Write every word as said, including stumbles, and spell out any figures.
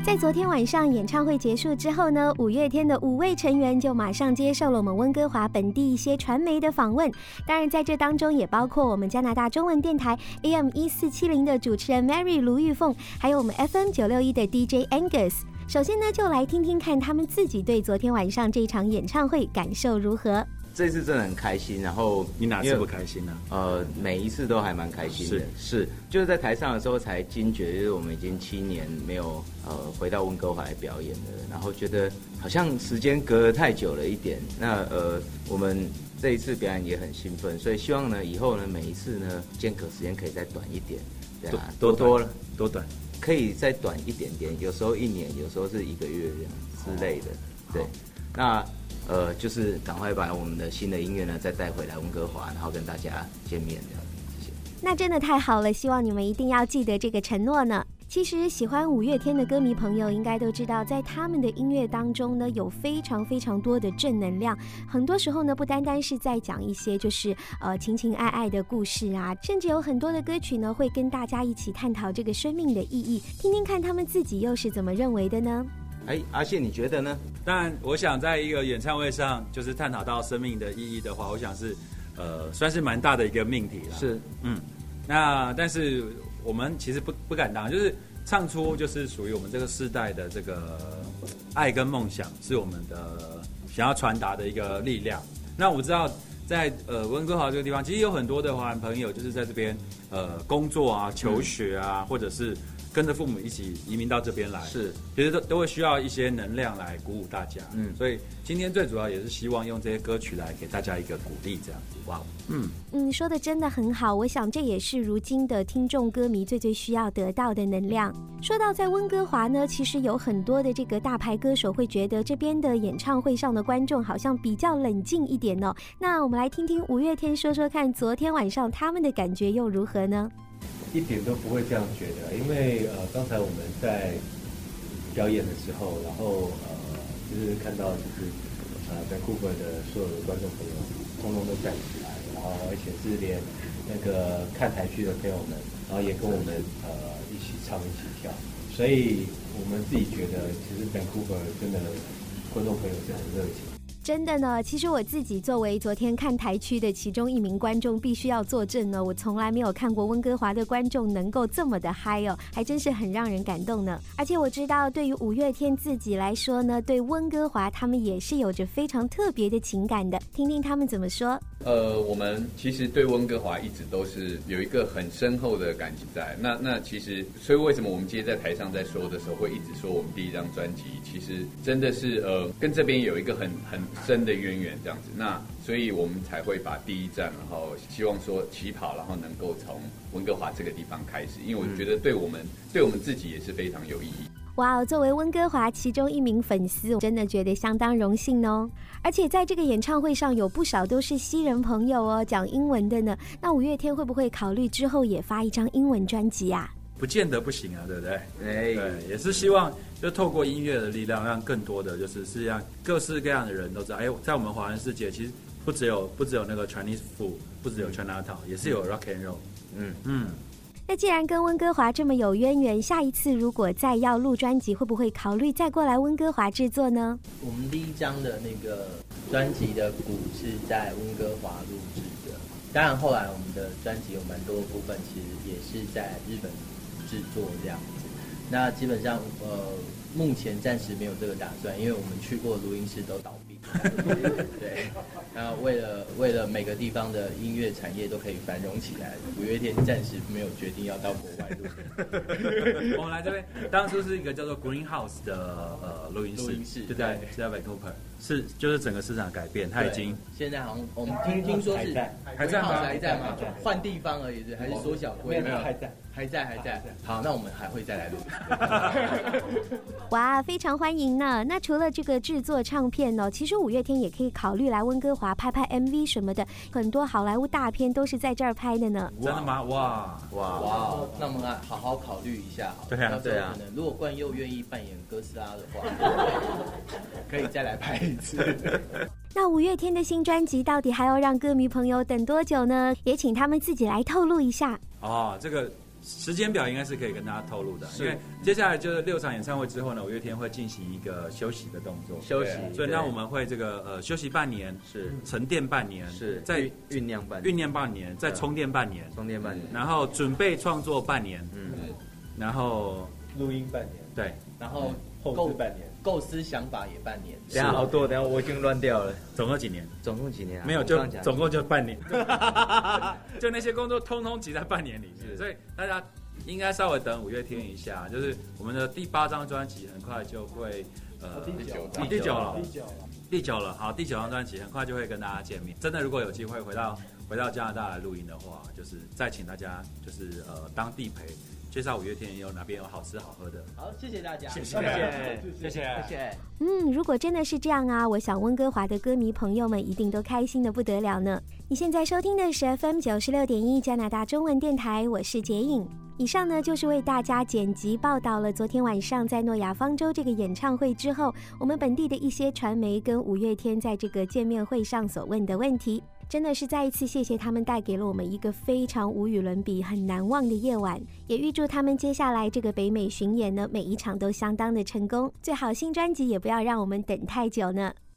在昨天晚上演唱会结束之后呢，五月天的五位成员就马上接受了我们温哥华本地一些传媒的访问。当然在这当中也包括我们加拿大中文电台 A M 一四七零 的主持人 Mary 卢玉凤，还有我们 F M 九六一 的 D J Angus。首先呢，就来听听看他们自己对昨天晚上这场演唱会感受如何。 这次真的很开心，然后你哪次不开心呢、 啊？呃，每一次都还蛮开心的，是是，就是在台上的时候才惊觉，就是我们已经七年没有呃回到温哥华来表演了，然后觉得好像时间隔得太久了一点。那呃，我们这一次表演也很兴奋，所以希望呢以后呢每一次呢间隔时间可以再短一点，对啊，多多了多短， 可以再短一点点，有时候一年，有时候是一个月这样之类的，对，那。呃，就是赶快把我们的新的音乐呢再带回来温哥华，然后跟大家见面这样。谢谢。 那真的太好了，希望你们一定要记得这个承诺呢。其实喜欢五月天的歌迷朋友应该都知道，在他们的音乐当中呢，有非常非常多的正能量。很多时候呢，不单单是在讲一些就是呃情情爱爱的故事啊，甚至有很多的歌曲呢，会跟大家一起探讨这个生命的意义。听听看他们自己又是怎么认为的呢？ 哎，阿谢，你觉得呢？ 当然，我想在一个演唱会上，就是探讨到生命的意义的话，我想是，呃，算是蛮大的一个命题了。 是， 嗯，那但是我们其实不不敢当，就是唱出就是属于我们这个世代的这个爱跟梦想，是我们的想要传达的一个力量。那我知道在呃温哥华这个地方，其实有很多的华人朋友，就是在这边呃工作啊、求学啊，嗯、或者是。跟着父母一起移民到这边来， 是， 其实都都会需要一些能量来鼓舞大家，嗯，所以今天最主要也是希望用这些歌曲来给大家一个鼓励，这样子，哇， 嗯嗯，说的真的很好，我想这也是如今的听众歌迷最最需要得到的能量。说到在温哥华呢，其实有很多的这个大牌歌手会觉得这边的演唱会上的观众好像比较冷静一点哦。那我们来听听五月天说说看，昨天晚上他们的感觉又如何呢？ 一点都不会这样觉得，因为呃，刚才我们在表演的时候，然后呃，就是看到就是呃，Vancouver的所有的观众朋友，通通都站起来，然后而且是连那个看台区的朋友们，然后也跟我们呃一起唱一起跳，所以我们自己觉得，其实 Vancouver 真的观众朋友是很热情。 真的呢，其实我自己作为昨天看台区的其中一名观众，必须要作证呢，我从来没有看过温哥华的观众能够这么的嗨哦，还真是很让人感动呢。而且我知道，对于五月天自己来说呢，对温哥华他们也是有着非常特别的情感的，听听他们怎么说。 呃，我们其实对温哥华一直都是有一个很深厚的感情在。那那其实，所以为什么我们今天在台上在说的时候，会一直说我们第一张专辑，其实真的是呃跟这边有一个很很深的渊源这样子。那所以我们才会把第一站，然后希望说起跑，然后能够从温哥华这个地方开始，因为我觉得对我们、嗯、对我们自己也是非常有意义。 哇，作为温哥华其中一名粉丝，我真的觉得相当荣幸哦。而且在这个演唱会上有不少都是西人朋友哦，讲英文的呢。那五月天会不会考虑之后也发一张英文专辑啊？ 不见得不行啊，对不对？哎，对，也是希望就透过音乐的力量，让更多的就是世界上各式各样的人都知道，哎，在我们华人世界其实不只有不只有那个 Chinese food， 不只有 Chinatown， 也是有 rock and roll。嗯嗯。 那既然跟温哥华这么有渊源，下一次如果再要录专辑，会不会考虑再过来温哥华制作呢？ 我们第一张的那个专辑的鼓是在温哥华录制的，当然后来我们的专辑有蛮多部分其实也是在日本制作这样子。那基本上呃目前暂时没有这个打算，因为我们去过录音室都倒闭。对，那为了为了每个地方的音乐产业都可以繁荣起来，五月天暂时没有决定要到国外录。 我们来这边，当初是一个叫做 Greenhouse 的呃录音室， 录音室就在就在 Vancouver， 是就是整个市场改变，它已经现在好像我们听听说是还在吗？ 还在吗？换地方而已，还是缩小规模？ 没有，还在， 还在，还在。好，那我们还会再来录。 哇，非常欢迎呢。那除了这个制作唱片呢，其实五月天也可以考虑来温哥华拍拍 M V 什么的，很多好莱坞大片都是在这儿拍的呢。 真的吗？哇哇哇！那我们来好好考虑一下好了。 对啊，对啊。 如果冠佑愿意扮演哥斯拉的话，可以再来拍一次。 那五月天的新专辑到底还要让歌迷朋友等多久呢？也请他们自己来透露一下。 哦，这个时间表应该是可以跟大家透露的，因为接下来就是六场演唱会之后呢，五月天会进行一个休息的动作， 休息， 所以那我们会这个呃休息半年， 是沉淀半年， 是再酝酿半酝酿半年，再充电半年， 充电半年， 然后准备创作半年，嗯，然后录音半年， 对， 然后后置半年， 构思想法也半年。 等下好多，等下我已经乱掉了。 总共几年？ 总共几年啊？ 没有，就总共就半年，就那些工作通通挤在半年里面，所以大家应该稍微等五月天一下，就是我们的第八张专辑很快就会呃第九第第九了， 第九了， 第九了，好，第九张专辑很快就会跟大家见面。真的，如果有机会回到回到加拿大来录音的话，就是再请大家就是呃当地陪。介绍五月天有哪边有好吃好喝的。 好，谢谢大家， 谢谢，谢谢，谢谢， 谢谢。 嗯，如果真的是这样啊，我想温哥华的歌迷朋友们一定都开心的不得了呢。你现在收听的是 F M 九十六点一加拿大中文电台，我是洁颖。以上呢就是为大家剪辑报道了昨天晚上在诺亚方舟这个演唱会之后，我们本地的一些传媒跟五月天在这个见面会上所问的问题。真的是再一次谢谢他们带给了我们一个非常无与伦比很难忘的夜晚，也预祝他们接下来这个北美巡演呢每一场都相当的成功，最好新专辑也不要让我们等太久呢。